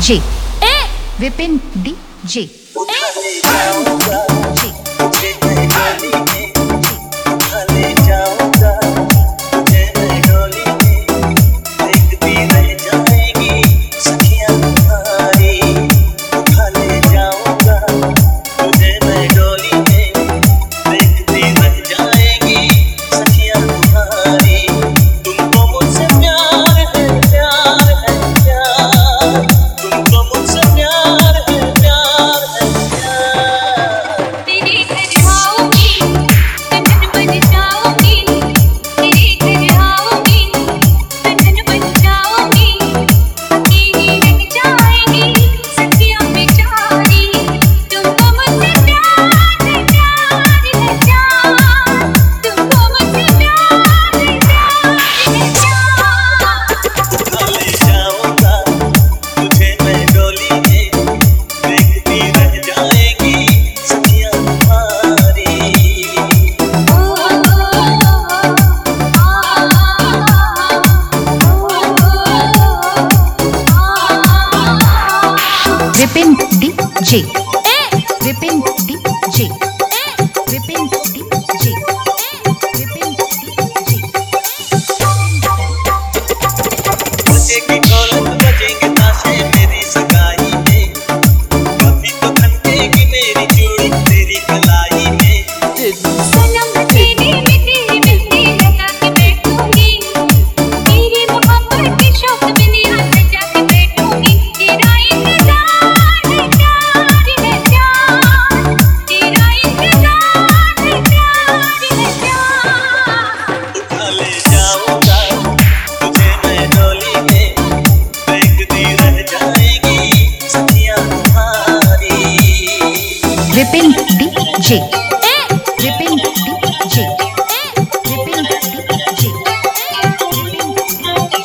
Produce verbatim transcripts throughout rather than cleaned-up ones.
जे Vipin D J Vipin D J Vipin D J Vipin D J Vipin D J बजेगी ढोलक बजेंगे ताशे मेरी सगाई में, कभी तो खनकेगी मेरी चूड़ी तेरी कलाई में। सनम तेरी में तेरी मेहंदी लगा के बैठूंगी, तेरी मोहब्बत के शौक में निहार सजा के बैठूंगी। तेरा इंतजार है प्यार है प्यार, तेरा इंतजार है प्यार है प्यार। उठा ले जाऊंगा तुझे मैं डोली में, देखती रह जाएगी सखियां तुम्हारी। Vipin D J Vipin D J Vipin D J Vipin D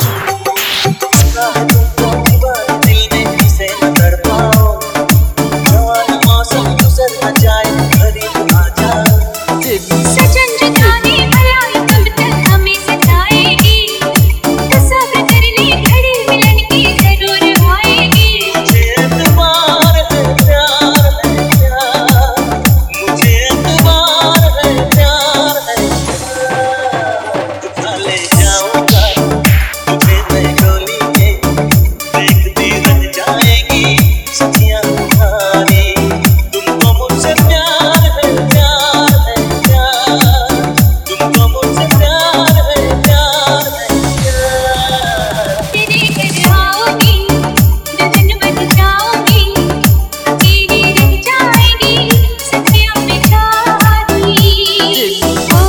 तुमको दीवार दिल में किसे न कर पाओ, जवान मौसम गुजर न जाए करीब आ जाओ। सजन जो जाने भलाई कब तक हमें सताएगी, तो सब्र कर ले घड़ी मिलन की जरूर आएगी। मुझे एतबार है प्यार है प्यार, मुझे एतबार है प्यार है प्यार। उठा ले जाऊंगा तुझे मैं डोली में, देखती रह जाएगी सखियां तुम्हारी। तुमको मुझसे प्यार है प्यार है प्यार, तुमको मुझसे प्यार है प्यार है प्यार। तेरे घर आऊंगी, दुल्हन बन जाऊंगी, अकेली रह जाएगी सखियां बेचारी। ओ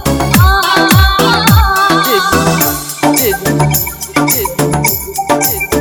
आ आ आ